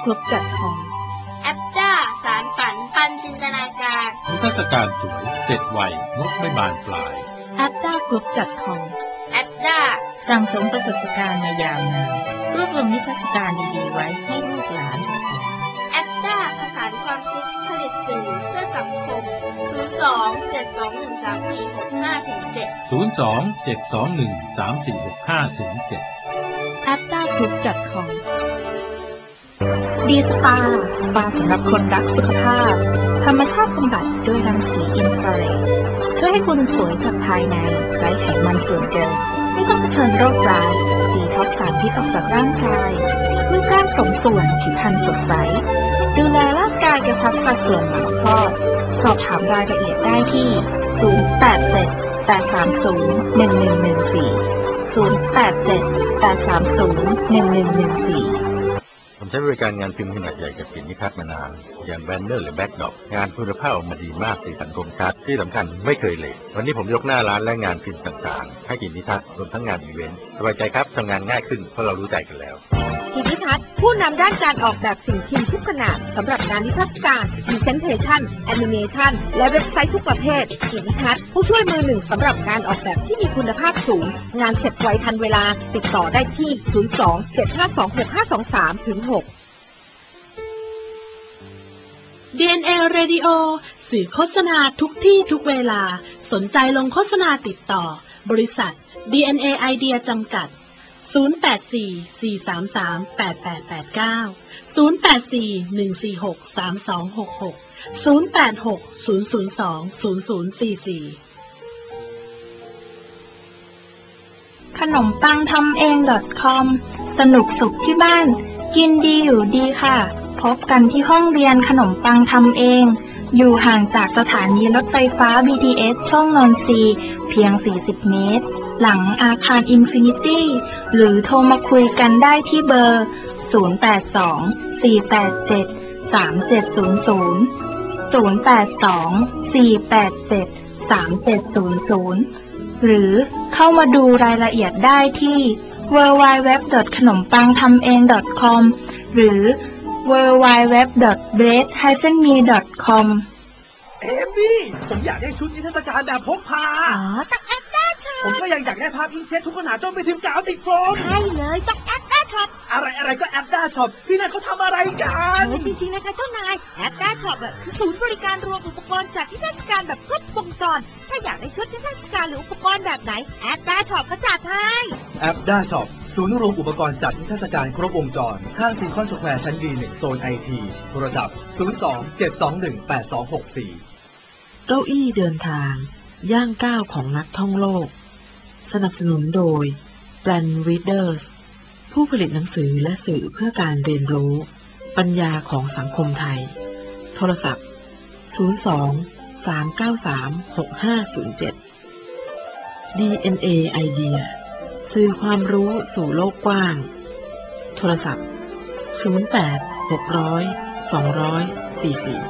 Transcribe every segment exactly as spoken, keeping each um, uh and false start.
รบจัดทองแอปด้าสารฝันปันจินตนาการนิทรรศการสวยเสร็จไวงบไม่บานปลายแอปด้าครบจัดทองแอปด้าสั่งสมประสบการณ์มายาวนานรวบรวมนิทรรศการดีๆไว้ให้ลูกหลานแอปด้าผสานความคิดผลิตสื่อเพื่อสังคมศูนย์ สอง เจ็ด สอง หนึ่ง สาม สี่ หก ห้า เจ็ดศูนย์ สอง เจ็ด สอง หนึ่ง สาม สี่ หก ห้า เจ็ดแอปด้าครบจัดทองดีสปาสปาสำหรับคนรักสุขภาพธรรมชาติบำบัดด้วยรังสีอินฟราเรดช่วยให้คุณสวยจากภายในไร้ไขมันส่วนเกินไม่ต้องเผชิญโรคร้ายดีท็อกซ์สารพิษออกจากร่างกายรูปร่างสมส่วนผิวพรรณสดใสดูแลร่างกายกระชับสัดส่วนหลังคลอดสอบถามรายละเอียดได้ที่ศูนย์ แปด เจ็ด แปด สาม ศูนย์ หนึ่ง หนึ่ง หนึ่ง สี่ ศูนย์ แปด เจ็ด แปด สาม ศูนย์ หนึ่ง หนึ่ง หนึ่ง สี่ผมใช้บริการงานพิมพ์ขนาดใหญ่กับสินนิทัศน์มานานอย่างแบนเนอร์หรือแบ็กดรอปงานคุณภาพออกมาดีมากสีสันคมชัดที่สำคัญไม่เคยเลทวันนี้ผมยกหน้าร้านและงานพิมพ์ต่างๆให้สินนิทัศน์รวมทั้งงานอีเวนต์สบายใจครับทำงานง่ายขึ้นเพราะเรารู้ใจกันแล้วสินนิทัศน์ผู้นำด้านการออกแบบสิ่งพิมพ์ทุกขนาดสำหรับงานนิทรรศการพรีเซนเทชันแอนิเมชันและเว็บไซต์ทุกประเภทสินนิทัศน์ผู้ช่วยมือหนึ่งสำหรับการออกแบบที่มีคุณภาพสูงงานเสร็จไวทันเวลาติดต่อได้ที่ศูนย์ สอง เจ็ด ห้า สอง หก ห้า สอง สาม ถึง หกดี เอ็น เอ Radio สื่อโฆษณาทุกที่ทุกเวลาสนใจลงโฆษณาติดต่อบริษัท ดี เอ็น เอ Idea จำกัดศูนย์ แปด สี่ สี่ สาม สาม แปด แปด แปด เก้า ศูนย์ แปด สี่ หนึ่ง สี่ หก สาม สอง หก หก ศูนย์ แปด หก ศูนย์ ศูนย์ สอง ศูนย์ ศูนย์ สี่ สี่ขนมปังทำเอง .com สนุกสุขที่บ้านกินดีอยู่ดีค่ะพบกันที่ห้องเรียนขนมปังทำเองอยู่ห่างจากสถานีรถไฟฟ้า บี ที เอส ช่องนนทรีเพียงสี่สิบเมตรหลังอาคารอินฟินิตี้หรือโทรมาคุยกันได้ที่เบอร์ศูนย์ แปด สอง สี่ แปด เจ็ด สาม เจ็ด ศูนย์ ศูนย์ ศูนย์ แปด สอง สี่ แปด เจ็ด สาม เจ็ด ศูนย์ ศูนย์หรือเข้ามาดูรายละเอียดได้ที่ ดับเบิลยู ดับเบิลยู ดับเบิลยู ดอท ขนมปังทำเอง .com หรือ ดับเบิลยู ดับเบิลยู ดับเบิลยู ดอท เบรด ไซน์ มี ดอท คอมเอมี่ผมอยากได้ชุดนิทรรศการแบบพกพาอ๋อต้องแอปด้าช็อปผมก็ยังอยากได้ภาพอินเซตทุกขนาดจนไปถึงกาวติดโฟมใช่เลยต้องแอปด้าช็อปอะไรอะไรก็แอปด้าช็อปพี่นายเขาทำอะไรกันจริงๆนะคะเจ้านายแอปด้าช็อปคือศูนย์บริการรวมอุปกรณ์จัดนิทรรศการแบบครบวงจรถ้าอยากได้ชุดนิทรรศการหรืออุปกรณ์แบบไหนแอปด้าช็อปก็จัดให้แอปด้าช็อปศูนย์รวมอุปกรณ์จัดนิทรรศการครบวงจรข้างซีคอนสแควร์ชั้น ดี หนึ่ง โซน ไอ ที โทรศัพท์ศูนย์ สอง เจ็ด สอง หนึ่ง แปด สอง หก สี่เก้าอี้เดินทางย่างก้าวของนักท่องโลกสนับสนุนโดย Brand Readers ผู้ผลิตหนังสือและสื่อเพื่อการเรียนรู้ปัญญาของสังคมไทยโทรศัพท์ศูนย์ สอง สาม เก้า สาม หก ห้า ศูนย์ เจ็ด ดี เอ็น เอ Idea สื่อความรู้สู่โลกกว้างโทรศัพท์ศูนย์ แปด หก ศูนย์ สอง ศูนย์ สี่ สี่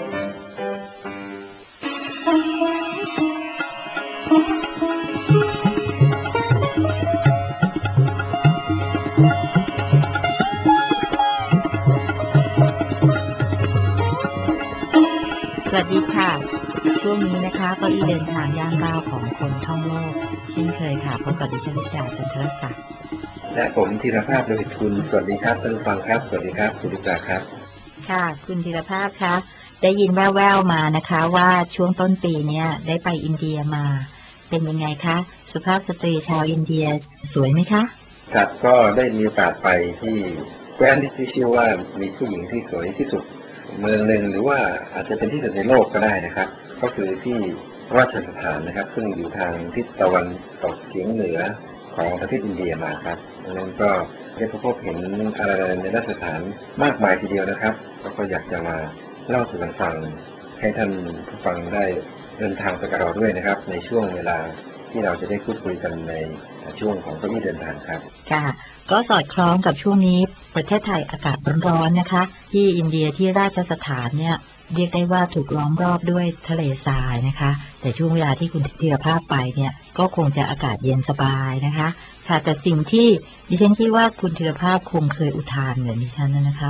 สวัสดีค่ะช่วงนี้นะคะเก้าอี้เดินทางย่างก้าวของคนท่องโลกเช่นเคยค่ะพบกับดิฉันวิจารณ์จันทรศักดิ์และผมธีรภาพโลหิตกุลสวัสดีครับท่านผู้ฟังครับสวัสดีครับคุณวิจารณ์ครับค่ะคุณธีรภาพคะได้ยินแว่วๆมานะคะว่าช่วงต้นปีนี้ได้ไปอินเดียมาเป็นยังไงคะสุภาพสตรีชาวอินเดียสวยไหมคะครับก็ได้มีโอกาสไปที่แคว้นที่ชื่อว่ามีผู้หญิงที่สวยที่สุดเมืองหนึ่งหรือว่าอาจจะเป็นที่สุดในโลกก็ได้นะครับก็คือที่ราชสถานนะครับซึ่งอยู่ทางทิศตะวันตกเฉียงเหนือของประเทศอินเดียมาครับดังนั้นก็ได้พบเห็นอะไรในราชสถานมากมายทีเดียวนะครับก็อยากจะมาเล่าสู่กันฟังให้ท่านผู้ฟังได้เดินทางไปกับเราด้วยนะครับในช่วงเวลาที่เราจะได้พูดคุยกันในช่วงของเก้าอี้เดินทางครับค่ะก็สอดคล้องกับช่วงนี้ประเทศไทยอากาศร้อนๆนะคะที่อินเดียที่ราชสถานเนี่ยเรียกได้ว่าถูกล้อมรอบด้วยทะเลทรายนะคะแต่ช่วงเวลาที่คุณธีรภาพไปเนี่ยก็คงจะอากาศเย็นสบายนะคะค่ะแต่สิ่งที่ดิฉันคิดว่าคุณธีรภาพคงเคยอุทานเหมือนดิฉันนะคะว่าโอ้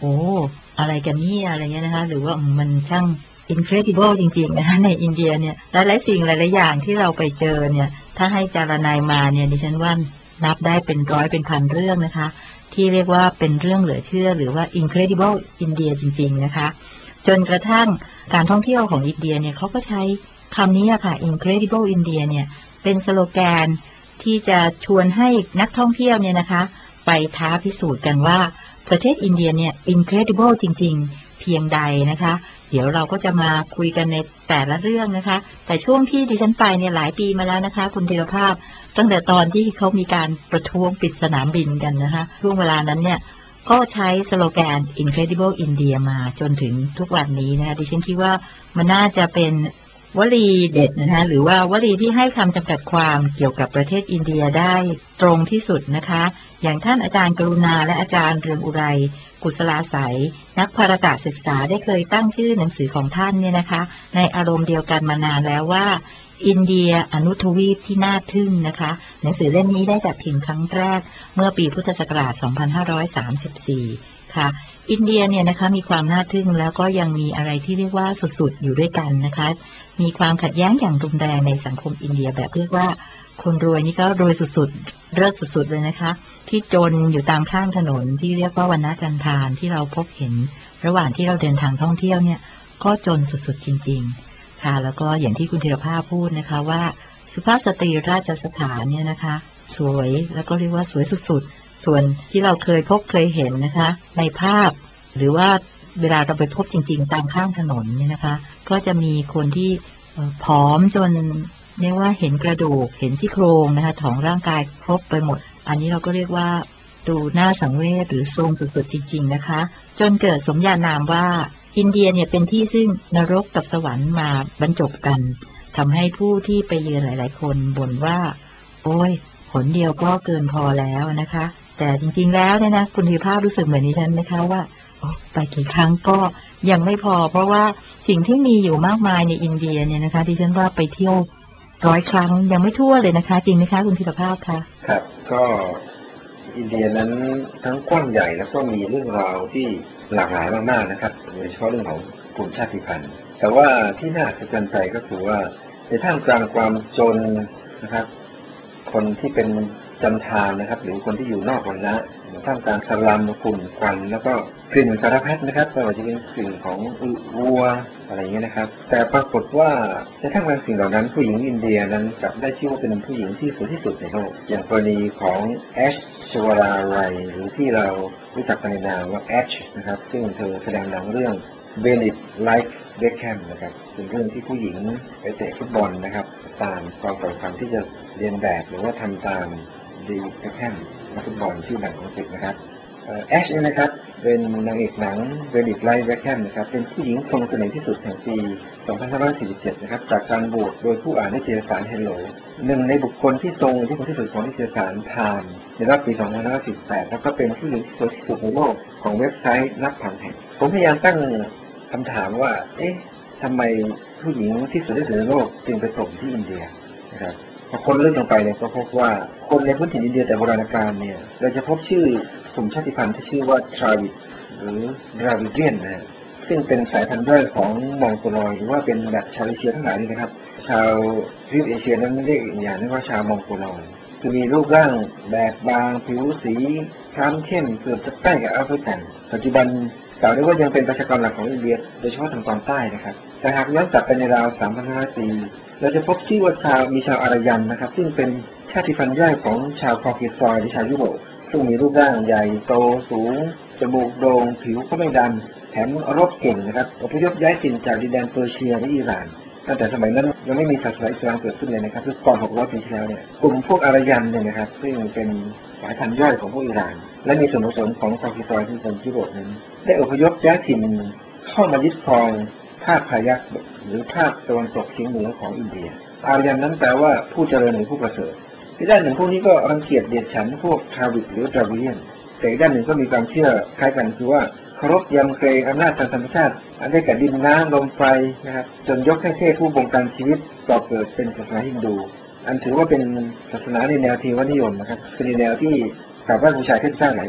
โอ้อะไรกันเนี่ยอะไรเงี้ยนะคะหรือว่ามันช่าง incredible จริงๆนะคะในอินเดียเนี่ยหลายๆสิ่งหลายๆอย่างที่เราไปเจอเนี่ยถ้าให้จารณัยมาเนี่ยดิฉันว่านับได้เป็นร้อยเป็นพันเรื่องนะคะที่เรียกว่าเป็นเรื่องเหลือเชื่อหรือว่า incredible อินเดียจริงๆนะคะจนกระทั่งการท่องเที่ยวของอินเดียเนี่ยเขาก็ใช้คำนี้ค่ะ incredible India เนี่ยเป็นสโลแกนที่จะชวนให้นักท่องเที่ยวเนี่ยนะคะไปท้าพิสูจน์กันว่าประเทศอินเดียเนี่ย incredible จริงๆเพียงใดนะคะเดี๋ยวเราก็จะมาคุยกันในแต่ละเรื่องนะคะแต่ช่วงที่ดิฉันไปเนี่ยหลายปีมาแล้วนะคะคุณธีรภาพตั้งแต่ตอนที่เขามีการประท้วงปิดสนามบินกันนะคะช่วงเวลานั้นเนี่ยก็ใช้สโลแกน incredible India มาจนถึงทุกวันนี้นะคะดิฉันคิดว่ามันน่าจะเป็นวลีเด็ดนะคะหรือว่าวลีที่ให้คำจำกัดความเกี่ยวกับประเทศอินเดียได้ตรงที่สุดนะคะอย่างท่านอาจารย์กรุณาและอาจารย์เรืองอุไรกุศลาไสยนักภารกะศึกษาได้เคยตั้งชื่อหนังสือของท่านเนี่ยนะคะในอารมณ์เดียวกันมานานแล้วว่าอินเดียอนุทวีปที่น่าทึ่งนะคะหนังสือเล่มนี้ได้จัดพิมพ์ครั้งแรกเมื่อปีพุทธศักราชสองพันห้าร้อยสามสิบสี่ค่ะอินเดียเนี่ยนะคะมีความน่าทึ่งแล้วก็ยังมีอะไรที่เรียกว่าสุดๆอยู่ด้วยกันนะคะมีความขัดแย้งอย่างรุนแรงในสังคมอินเดียแบบเรียกว่าคนรวยนี่ก็รวยสุดๆเลิศสุดๆเลยนะคะที่จนอยู่ตามข้างถนนที่เรียกว่าวันณจันทานที่เราพบเห็นระหว่างที่เราเดินทางท่องเที่ยวเนี่ยก็จนสุดๆจริงๆค่ะแล้วก็อย่างที่คุณธีรภาพพูดนะคะว่าสุภาพสตรีราชสถานเนี่ยนะคะสวยแล้วก็เรียกว่าสวยสุดๆส่วนที่เราเคยพบเคยเห็นนะคะในภาพหรือว่าเวลาเราไปพบจริงๆตามข้างถนนเนี่ยนะคะก็จะมีคนที่ผอมจนเรียกว่าเห็นกระดูกเห็นซี่โครงนะคะของร่างกายครบไปหมดอันนี้เราก็เรียกว่าดูน่าสังเวชหรือโทรมสุดๆจริงๆนะคะจนเกิดสมญานามว่าอินเดียเนี่ยเป็นที่ซึ่งนรกกับสวรรค์มาบรรจบกันทำให้ผู้ที่ไปเยือนหลายๆคนบ่นว่าโอ้ยผลเดียวก็เกินพอแล้วนะคะแต่จริงๆแล้วเนี่ยนะคุณธีรภาพรู้สึกเหมือนดิฉันไหมคะว่าไปกี่ครั้งก็ยังไม่พอเพราะว่าสิ่งที่มีอยู่มากมายในอินเดียเนี่ยนะคะดิฉันว่าไปเที่ยวร้อยครั้งยังไม่ทั่วเลยนะคะจริงไหมคะคุณธีรภาพคะครับก็อินเดียนั้นทั้งกว้างใหญ่แล้วก็มีเรื่องราวที่หลากหลายมากๆนะครับโดยเฉพาะเรื่องของกลุ่มชาติพันธุ์แต่ว่าที่น่าสะใจใจก็คือว่าในท่ามกลางความจนนะครับคนที่เป็นจันทานนะครับหรือคนที่อยู่นอกวรรณะท่ามกลางสลัมฝุ่นควันแล้วก็กลิ่นสารพัดนะครับไม่ว่าจะเป็นกลิ่นของวัวอะไรอย่างเงี้ยนะครับแต่ปรากฏว่าในท่ามกลางสิ่งเหล่านั้นผู้หญิงอินเดียนั้นกลับได้ชื่อว่าเป็นผู้หญิงที่สวยที่สุดในโลกอย่างกรณีของแอชชวาราไรหรือที่เรารู้จักกันในนามว่าแอชนะครับซึ่งเธอแสดงหนังเรื่อง Bend It Like Beckham นะครับเป็นเรื่องที่ผู้หญิงไปเตะฟุตบอลนะครับตามความใฝ่ฝันที่จะเรียนแบบหรือว่าทำตามดีเบคแฮมนักฟุตบอลชื่อดังของอังกฤษนะครับแอชเนี่ยนะครับเป็นนางเอกหนัง Bend It Like Beckham นะครับเป็นผู้หญิงทรงเสน่ห์ที่สุดแห่งปี สองพันห้าร้อยสี่สิบเจ็ด นะครับจากการโหวตโดยผู้อ่านนิตยสาร Hello หนึ่งในบุคคลที่ทรงที่สุดที่สุดของนิตยสาร Time ในรอบปี สองพันห้าร้อยสี่สิบแปด แล้วก็เป็นผู้หญิงที่สวยที่สุดในโลกของเว็บไซต์นับพันแห่งผมพยายามตั้งคำถามว่าเอ๊ะทำไมผู้หญิงที่สวยที่สุดในโลกจึงไปตกที่อินเดียนะครับพอคนเลื่อนลงไปเนี่ยก็พบว่าคนในพื้นถิ่นอินเดียแต่โบราณกาลเนี่ยเราจะพบชื่อกลุ่มชาติพันธุ์ที่ชื่อว่าทราวิดหรือดราวิเดียนนะซึ่งเป็นสายพันธุ์ย่อยของมองโกลอยหรือว่าเป็นแบบชาวเอเชียทั้งหลายนี่นะครับชาวทวีปเอเชียนั้นเรียกอีกอย่างนึงว่าชาวมองโกลอยคือมีรูปร่างแบบบางผิวสีคล้ำเข้มเกือบจะใกล้กับแอฟริกันปัจจุบันกล่าวได้ว่ายังเป็นประชากรหลักของอินเดียโดยเฉพาะทางตอนใต้นะครับแต่หากย้อนกลับไปในราว สามพันห้าร้อย ปีเราจะพบชื่อว่าชาวมีชาวอารยันนะครับซึ่งเป็นชาติพันธุ์ย่อยของชาวคอเคซอยหรือชาวยุโรปซึ่งมีรูปร่างใหญ่โตสูงจมูกโด่งผิวก็ไม่ดำแถมรบเก่งนะครับอพยพย้ายถิ่นจากดินแดนเปอร์เซียและอิหร่านตั้งแต่สมัยนั้นยังไม่มีศาสนาอิสลามเกิดขึ้นเลยนะครับคือก่อนหกร้อยปีที่แล้วเนี่ยกลุ่มพวกอารยันเนี่ยนะครับซึ่งเป็นสายพันธุ์ย่อยของพวกอิหร่านและมีส่วนผสมของคอเคซอยที่เป็นยุโรปนั้นได้อพยพย้ายถิ่นเข้ามายึดครองภาคพายัคหรือภาคตะวันตกเฉียงเหนือของอินเดียอารยันนั้นแปลว่าผู้เจริญหรือผู้ประเสริฐที่ด้านหนึ่งพวกนี้ก็รังเกียจเดียดฉันพวกทราวิดหรือดราวิเดียนแต่อีกด้านหนึ่งก็มีความเชื่อคล้ายกันคือว่าเคารพยำเกรงอำนาจทางธรรมชาติอันได้แก่ดินน้ำลมไฟนะครับจนยกให้เทพผู้บงการชีวิตก่อเกิดเป็นศาสนาฮินดูอันถือว่าเป็นศาสนาในแนวเทวนิยมนะครับเป็นในแนวที่กราบไหว้บูชาเทพเจ้าหลายองค์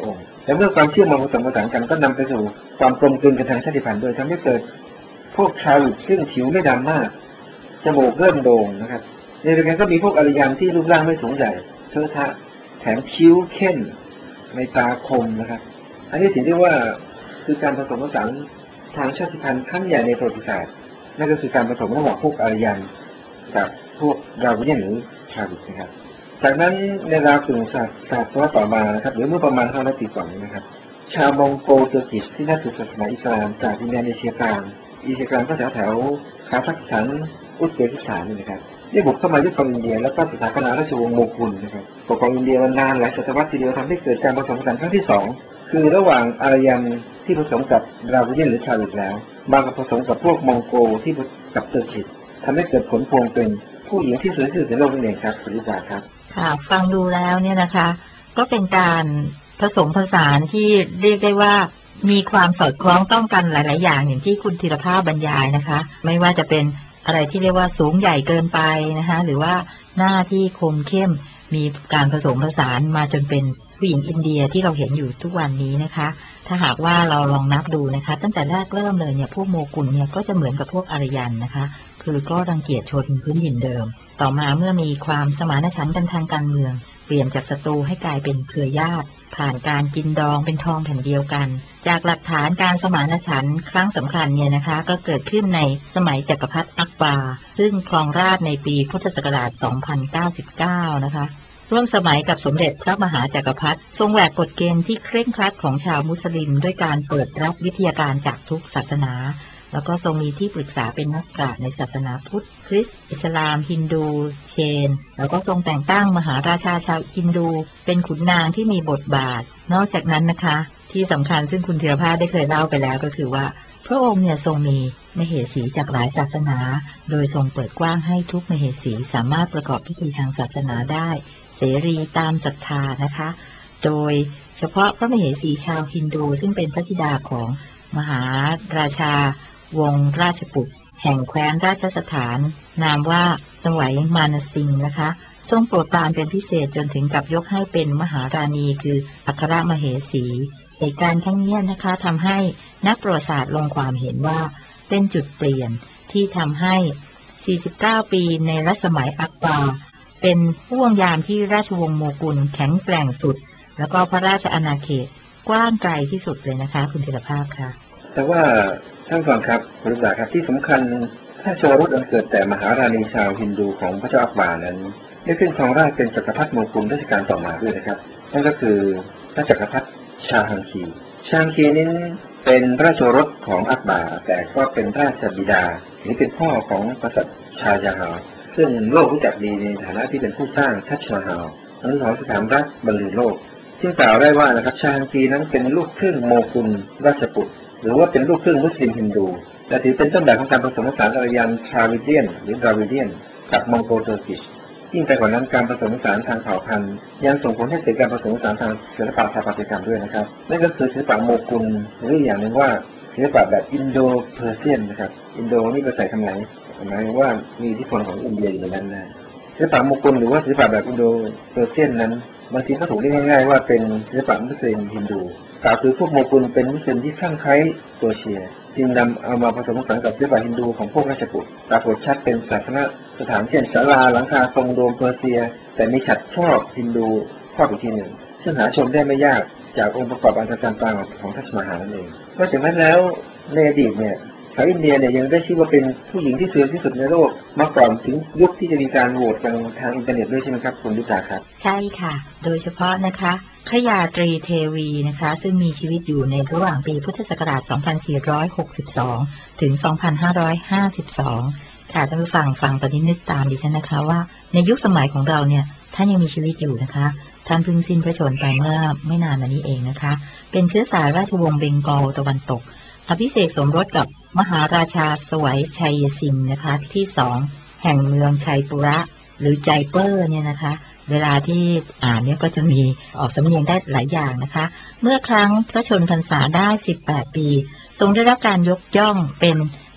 แต่เมื่อความเชื่อมาผสมผสานกันก็นำไปสู่ความกลมกลืนกันทางชาติพันธุ์โดยทำให้เกิดพวกชาวอิฐซึ่งผิวไม่ดำมากจมูกเริ่มโด่งนะครับในเดียวกันก็มีพวกอารยันที่รูปร่างไม่สูงใหญ่เทอะทะแถมคิ้วเข้มในตาคมนะครับอันนี้ถือได้ว่าคือการผสมผสานทางชาติพันธุ์ครั้งใหญ่ในประวัติศาสตร์นั่นก็คือการผสมระหว่างพวกอารยันกับพวกดราวิเดียนหรือชาวอิฐนะครับจากนั้นในราวกึ่งศตวรรษต่อมานะครับหรือเมื่อประมาณห้าร้อยปีก่อนนะครับชาวมองโกลเตอร์กิชที่นับถือศาสนาอิสลามจากดินแดนเอเชียกลางเอเชียกลางก็แถวแถวคาซัคสถานอุซเบกิสถานนี่นะครับได้บุกเข้ามายึดครองอินเดียแล้วก็สถาปนาราชวงศ์โมกุลนะครับปกครองอินเดียมานานหลายศตวรรษทีเดียวทำให้เกิดการผสมผสานครั้งที่สองคือระหว่างอารยันที่ผสมกับดราวิเดียนหรือชาวอิฐแล้วมาผสมกับพวกมองโกลที่กับเตอร์กิชทำให้เกิดผลพวงเป็นผู้หญิงที่สวยที่สุดในโลกนั่นเองครับคุณลิศาครับค่ะฟังดูแล้วเนี่ยนะคะก็เป็นการผสมผสานที่เรียกได้ว่ามีความสอดคล้องต้องกันหลายๆอย่างอย่างที่คุณธีรภาพบรรยายนะคะไม่ว่าจะเป็นอะไรที่เรียกว่าสูงใหญ่เกินไปนะคะหรือว่าหน้าที่คมเข้มมีการผสมผสานมาจนเป็นผู้หญิงอินเดียที่เราเห็นอยู่ทุกวันนี้นะคะถ้าหากว่าเราลองนับดูนะคะตั้งแต่แรกเริ่มเลยเนี่ยพวกโมกุลเนี่ยก็จะเหมือนกับพวกอารยันนะคะคือก็รังเกียจชนพื้นถิ่นเดิมต่อมาเมื่อมีความสมานฉันท์กันทางการเมืองเปลี่ยนจากศัตรูให้กลายเป็นเครือญาติผ่านการกินดองเป็นทองแผ่นเดียวกันจากหลักฐานการสมานฉันท์ครั้งสำคัญเนี่ยนะคะก็เกิดขึ้นในสมัยจักรพรรดิอักบาร์ซึ่งครองราชย์ในปีพุทธศักราช สองพันเก้าสิบเก้า นะคะร่วมสมัยกับสมเด็จพระมหาจักรพรรดิทรงแหวกกฎเกณฑ์ที่เคร่งครัดของชาวมุสลิมด้วยการเปิดรับวิทยาการจากทุกศาสนาแล้วก็ทรงมีที่ปรึกษาเป็นนักปราชญ์ในศาสนาพุทธคริสต์อิสลามฮินดูเชนแล้วก็ทรงแต่งตั้งมหาราชาชาวฮินดูเป็นขุนนางที่มีบทบาทนอกจากนั้นนะคะที่สำคัญซึ่งคุณธีรภาพได้เคยเล่าไปแล้วก็คือว่าพระองค์เนี่ยทรงมีมเหสีจากหลายศาสนาโดยทรงเปิดกว้างให้ทุกมเหสีสามารถประกอบพิธีทางศาสนาได้เสรีตามศรัทธานะคะโดยเฉพาะพระมเหสีชาวฮินดูซึ่งเป็นพระธิดาของมหาราชาวงศ์ราชบุตรแห่งแคว้นราชสถานนามว่าสวัยมานสิงห์นะคะทรงโปรดปรานเป็นพิเศษจนถึงกับยกให้เป็นมหาราณีคืออัครมเหสีเหตุการณ์ครั้งนี้นะคะทำให้นักประวัติศาสตร์ลงความเห็นว่าเป็นจุดเปลี่ยนที่ทำให้สี่สิบเก้าปีในรัชสมัยอักบาร์เป็นห่วงยามที่ราชวงศ์โมกุลแข็งแกร่งสุดแล้วก็พระราชอาณาเขตกว้างไกลที่สุดเลยนะคะคุณธีรภาพค่ะแต่ว่าท่านฟังครับคุณลิศาครับที่สำคัญถ้าชาวรุตอันเกิดแต่มหาราณีชาวฮินดูของพระเจ้าอักบาร์นั้นได้ขึ้นครองราชย์เป็นจักรพรรดิโมกุลรัชกาลต่อมาด้วยนะครับนั่นก็คือพระจักรพรรดิชาฮังคีชาฮังคีนี้เป็นราชโอรสของอักบาร์แต่ก็เป็นราชบิดาหรือเป็นพ่อของกษัตริย์ชายาฮาลซึ่งโลกรู้จักดีในฐานะที่เป็นผู้สร้างทัชมาฮาลอนุสรณ์สถานรักบรรลือโลกซึ่งกล่าวได้ว่านะครับชาฮังคีนั้นเป็นลูกครึ่งโมกุลราชบุตรหรือว่าเป็นลูกครึ่งมุสลิมฮินดูและถือเป็นต้นแบบของการผสมผสานอารยันชาวิเดียนหรือดราวิเดียนกับมองโกลเทอร์กิชยิ่งไปกว่านั้นการผสมผสานทางเผ่าพันธุ์ยังส่งผลให้เกิดการผสมผสานทางศิลปะสถาปัตยกรรมด้วยนะครับนั่นก็คือศิลปะโมกุลหรืออย่างหนึ่งว่าศิลปะแบบอินโดเพอร์เซียนนะครับอินโดนี่ภาษาคำไหนหมายถึงว่ามีอิทธิพลของอินเดียอยู่ในนั้นนะศิลปะโมกุลหรือว่าศิลปะแบบอินโดเพอร์เซียนนั้นบางทีก็ถูกเรียกง่ายๆว่าเป็นศิลปะมุสลิมฮินดูกล่าวคือพวกโมกุลเป็นมุสลิมที่คลั่งไคล้เปอร์เซียจึงนำเอามาผสมผสานกับศิลปะฮินดูของพวกราชบุตรปรากฏชัดเป็นศาสนสถานเช่นศาลาหลังคาทรงโดมเปอร์เซียแต่มีฉัตรครอบฮินดูครอบอีกทีหนึ่งซึ่งหาชมได้ไม่ยากจากองค์ประกอบอันตรการต่างของทัชมาฮาลนั่นเองนอกจากนั้นแล้วในอดีตเนี่ยชาวอินเดียเนี่ยยังได้ชื่อว่าเป็นผู้หญิงที่สวยที่สุดในโลกมาก่อนถึงยุคที่จะมีการโหวตกันทางอินเทอร์เน็ตด้วยใช่ไหมครับคุณลิศาครับใช่ค่ะโดยเฉพาะนะคะขยาตรีเทวีนะคะซึ่งมีชีวิตอยู่ในระหว่างปีพุทธศักราช สองพันสี่ร้อยหกสิบสอง ถึง สองพันห้าร้อยห้าสิบสอง ค่ะท่านผู้ฟังฟังตอนนี้นึกตามดิฉันนะคะว่าในยุคสมัยของเราเนี่ยท่านยังมีชีวิตอยู่นะคะท่านเพิ่งสิ้นพระชนม์ไปเมื่อไม่นานมานี้เองนะคะเป็นเชื้อสายราชวงศ์เบงกอลตะวันตกอภิเษกสมรสกับมหาราชาสวัยชัยสิงห์นะคะที่สองแห่งเมืองชัยปุระหรือใจเปอร์เนี่ยนะคะเวลาที่อ่านเนี่ยก็จะมีออกสำเนียงได้หลายอย่างนะคะเมื่อครั้งพระชนพรรษาได้สิบแปดปีทรงได้รับการยกย่องเป็น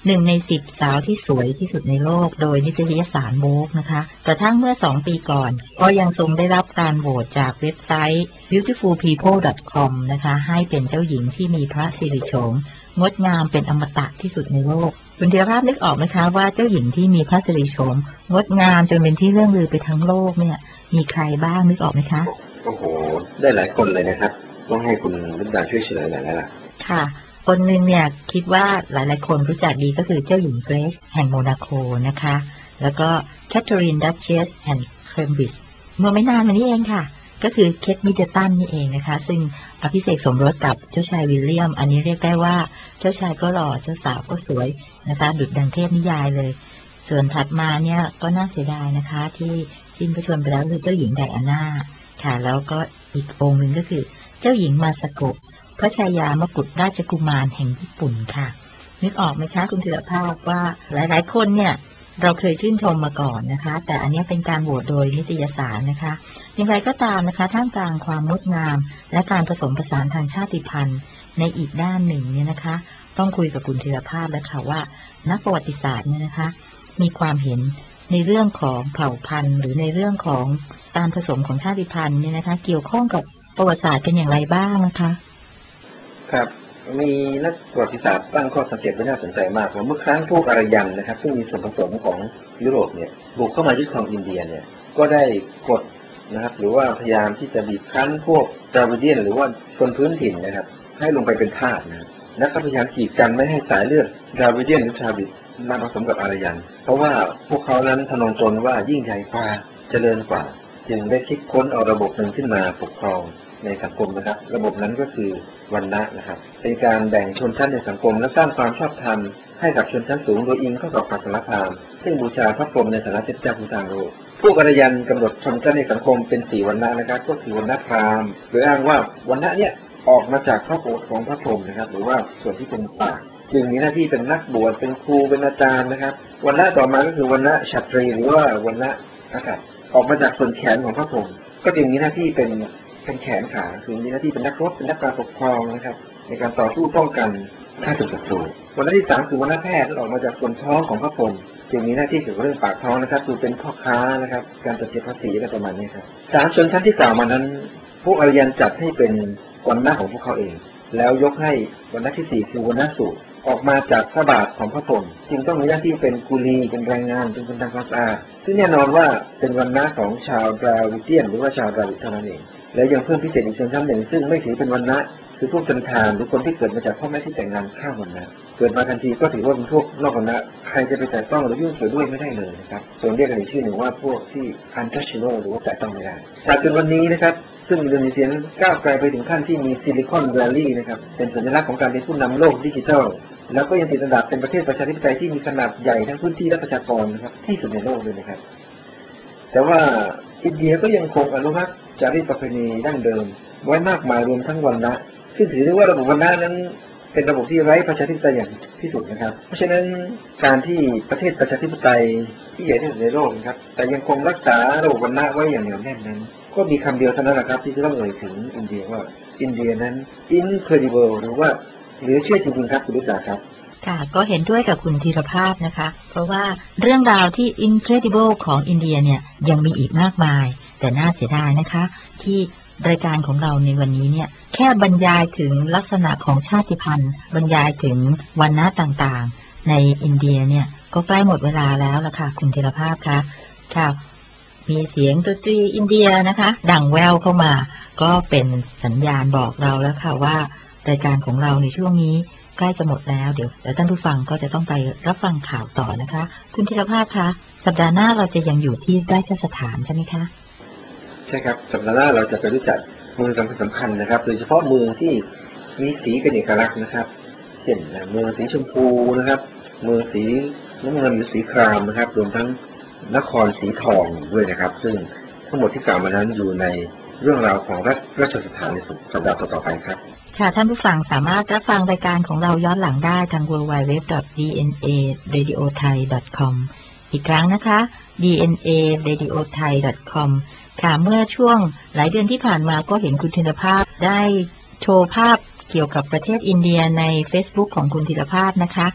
หนึ่งในสิบสาวที่สวยที่สุดในโลกโดยนิตยสารโวกนะคะกระทั่งเมื่อสองปีก่อนก็ยังทรงได้รับการโหวตจากเว็บไซต์ บิวตี้ฟูลพีเพิล ดอท คอม นะคะให้เป็นเจ้าหญิงที่มีพระสิริโฉมงดงามเป็นอมตะที่สุดในโลกคุณธีรภาพนึกออกไหมคะว่าเจ้าหญิงที่มีพระสิริโฉมงดงามจนเป็นที่เรื่องลือไปทั้งโลกเนี่ยมีใครบ้างนึกออกไหมคะโอ้โหได้หลายคนเลยนะครับต้องให้คุณลินดาช่วยเฉลยหน่อยแล้วล่ะค่ะคนหนึ่งเนี่ยคิดว่าหลายๆคนรู้จักดีก็คือเจ้าหญิงเกรซแห่งโมนาโกนะคะแล้วก็แคทเธอรีนดัชเชสแห่งเคมบริดจ์เมื่อไม่นานมานี้เองค่ะก็คือเคทมิดเดิลตันนี่เองนะคะซึ่งอภิเษกสมรสกับเจ้าชายวิลเลียมอันนี้เรียกได้ว่าเจ้าชายก็หล่อเจ้าสาวก็สวยนะคะดุจดังเทพนิยายเลยส่วนถัดมาเนี่ยก็น่าเสียดายนะคะที่สิ้นพระชนม์ไปแล้วคือเจ้าหญิงไดอาน่าค่ะแล้วก็อีกองค์หนึ่งก็คือเจ้าหญิงมาซาโกะพระชายามกุฎราชกุมารแห่งญี่ปุ่นค่ะนึกออกไหมคะคุณธีรภาพว่าหลายๆคนเนี่ยเราเคยชื่นชมมาก่อนนะคะแต่อันนี้เป็นการโหวตโดยนิตยสารนะคะอย่างไรก็ตามนะคะท่ามกลางความงดงามและการผสมผสานทางชาติพันธุ์ในอีกด้านหนึ่งเนี่ยนะคะต้องคุยกับคุณธีรภาพแล้วค่ะว่านักประวัติศาสตร์เนี่ยนะคะมีความเห็นในเรื่องของเผ่าพันธุ์หรือในเรื่องของการผสมของชาติพันธุ์เนี่ยนะคะเกี่ยวข้องกับประวัติศาสตร์กันอย่างไรบ้างนะคะครับมีนักประวัติศาสตร์ตั้งข้อสังเกตไว้น่าสนใจมากว่าเมื่อครั้งพวกอารยันนะครับซึ่งมีส่วนผสมของยุโรปเนี่ยบุกเข้ามายึดครองอินเดียเนี่ยก็ได้กดนะครับหรือว่าพยายามที่จะบีบคั้นพวกดราวิเดียนหรือว่าคนพื้นถิ่นนะครับให้ลงไปเป็นทาสนะและก็พยายามกีดกันไม่ให้สายเลือดดราวิเดียนหรือชาวิดมาผสมกับอารยันเพราะว่าพวกเขานั้นทะนงตนว่ายิ่งใหญ่กว่าเจริญกว่าจึงได้คิดค้นเอาระบบหนึ่งขึ้นมาปกครองในสังคมนะครับระบบนั้นก็คือวรรณะนะครับเป็นการแบ่งชนชั้นในสังคมและสร้างความชอบธรรมให้กับชนชั้นสูงโดยอิงเข้ากับศาสนาพราหมณ์ซึ่งบูชาพระพรหมในฐานะเทพเจ้าผู้สร้างโลกพวกอารยันกำหนดชนชั้นในสังคมเป็นสี่วรรณะนะครับก็คือวรรณะพราหมณ์โดยอ้างว่าวรรณะเนี้ยออกมาจากพระโอษฐ์ของพระพรหมนะครับหรือว่าส่วนที่เป็นปากจึงมีหน้าที่เป็นนักบวชเป็นครูเป็นอาจารย์นะครับวรรณะต่อมาก็คือวรรณะฉัตรีหรือว่าวรรณะกษัตริย์ออกมาจากส่วนแขนของพระพรหมก็จึงมีหน้าที่เป็นเป็นแขนขาคือมีหน้าที่เป็นนักรบเป็นนักการปกครองนะครับในการต่อสู้ป้องกันฆ่าศึกศัตรูวรรณะที่สามคือวรรณะแพทย์ที่ออกมาจากส่วนท้องของพระพรหมจึงมีหน้าที่เกี่ยวกับเรื่องปากท้องนะครับคือเป็นพ่อค้านะครับการจัดเก็บภาษีอะไรประมาณนี้ครับสามชนชั้นที่กล่าวมานั้นพวกอารยันจัดให้เป็นวรรณะของพวกเขาเองแล้วยกให้วรรณะที่สี่คือวรรณะสูตรออกมาจากพระบาทของพระพรหมจึงต้องมีหน้าที่เป็นกุลีเป็นแรงงานเป็นคนทำความสะอาดซึ่งแน่นอนว่าเป็นวรรณะของชาวดราวิเดียนหรือว่าชาวดราวิดเท่านั้นเองและยังเพิ่มพิเศษอีกชนชั้นหนึ่งซึ่งไม่ถือเป็นวรรณะคือพวกจันทานหรือคนที่เกิดมาจากพ่อแม่ที่แต่งงานข้ามวรรณะเกิดมาทันทีก็ถือว่าเป็นพวกนอกวรรณะใครจะไปแตะต้องหรือยุ่งเกี่ยวด้วยไม่ได้เลยนะครับส่วนเรียกกันอีกชื่อหนึ่งว่าพวกที่ untouchable หรือว่าแตะต้องไม่ได้จากจนวันนี้นะครับซึ่งอินโดนีเซียนั้นก้าวไกลไปถึงขั้นที่มีซิลิคอนแวลลีย์นะครับเป็นสัญลักษณ์ของการเป็นผู้นำโลกดิจิทัลแล้วก็ยังติดอันดับเป็นประเทศประชาธิปไตยที่มีขนาดใหญ่ทั้งพื้นที่และประชากรนะครับที่สุดในโลกเลยนะครับแต่ว่าอินเดียก็ยังคงอนุรักษ์จารีตประเพณีดั้งเดิมไว้มากมายรวมทั้งวรรณะซึ่งถือได้ว่าระบบวรรณะนั้นเป็นระบบที่ไร้ประชาธิปไตยอย่างที่สุดนะครับเพราะฉะนั้นการที่ประเทศประชาธิปไตยที่ใหญ่ที่สุดในโลกนะครับแต่ยังคงรักษาระบบวรรณะไว้อย่างเหนียวแน่นนั้นก็มีคำเดียวเท่านั้นแหละครับที่จะต้องเอ่ยถึงอินเดียว่าอินเดียนั้น incredible หรือว่าเหลือเชื่อจริงๆครับคุณลูกสาวครับค่ะก็เห็นด้วยกับคุณธีรภาพนะคะเพราะว่าเรื่องราวที่ incredible ของอินเดียเนี่ยยังมีอีกมากมายแต่น่าเสียดายนะคะที่รายการของเราในวันนี้เนี่ยแค่บรรยายถึงลักษณะของชาติพันธุ์บรรยายถึงวรรณะต่างๆในอินเดียเนี่ยก็ใกล้หมดเวลาแล้วล่ะค่ะคุณธีรภาพคะค่ะมีเสียงดนตรีอินเดียนะคะดังแววเข้ามาก็เป็นสัญญาณบอกเราแล้วค่ะว่ารายการของเราในช่วงนี้ใกล้จะหมดแล้วเดี๋ยวแล้วท่านผู้ฟังก็จะต้องไปรับฟังข่าวต่อนะคะคุณธีรภาพคะสัปดาห์หน้าเราจะยังอยู่ที่ราชสถานใช่ไหมคะใช่ครับสัปดาห์หน้าเราจะไปรู้จักเมืองสำคัญนะครับโดยเฉพาะเมืองที่มีสีเป็นเอกลักษณ์นะครับเช่นเมืองสีชมพูนะครับเมืองสีน้ำเงินหรือสีครามนะครับรวมทั้งนครสีทองด้วยนะครับซึ่งทั้งหมดที่กล่าวมานั้นอยู่ในเรื่องราวของราชสถานในสัปดาห์ต่อๆไปครับค่ะท่านผู้ฟังสามารถรับฟังรายการของเราย้อนหลังได้ทาง ดับเบิลยู ดับเบิลยู ดับเบิลยู ดอท ดี เอ็น เอ เรดิโอ ไทย ดอท คอม อีกครั้งนะคะ ดี เอ็น เอ เรดิโอ ไทย ดอท คอม ค่ะเมื่อช่วงหลายเดือนที่ผ่านมาก็เห็นคุณธีรภาพได้โชว์ภาพเกี่ยวกับประเทศอินเดียใน Facebook ของคุณธีรภาพนะคะ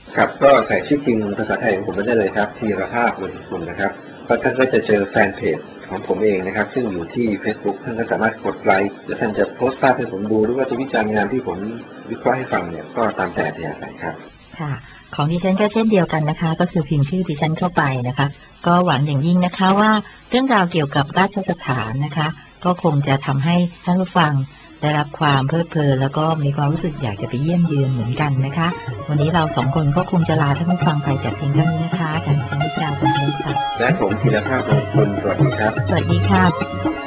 ครับก็ใส่ชื่อจริงภาษาไทยของผมไปได้เลยครับธีรภาพ วงศ์กุลนะครับแล้วท่านก็จะเจอแฟนเพจของผมเองนะครับซึ่งอยู่ที่ Facebook ท่านก็สามารถกดไลค์และท่านจะโพสต์ภาพให้ผมดูหรือว่าจะวิจารณ์งานที่ผมวิเคราะห์ให้ฟังเนี่ยก็ตามแต่อัธยาศัยครับค่ะของดิฉันก็เช่นเดียวกันนะคะก็คือพิมพ์ชื่อดิฉันเข้าไปนะคะก็หวังอย่างยิ่งนะคะว่าเรื่องราวเกี่ยวกับราชสถานนะคะก็คงจะทำให้ท่านผู้ฟังได้รับความเพลิดเพลินแล้วก็มีความรู้สึกอยากจะไปเยี่ยมเยือนเหมือนกันนะคะวันนี้เราสองคนก็คงจะลาท่านผู้ฟังไปแต่เพียงเท่านี้นะคะจากดิฉันวิชาสัมพันธ์ศักดิ์และผมธีรภาพ วงศ์กุลสวัสดีครับสวัสดีค่ะ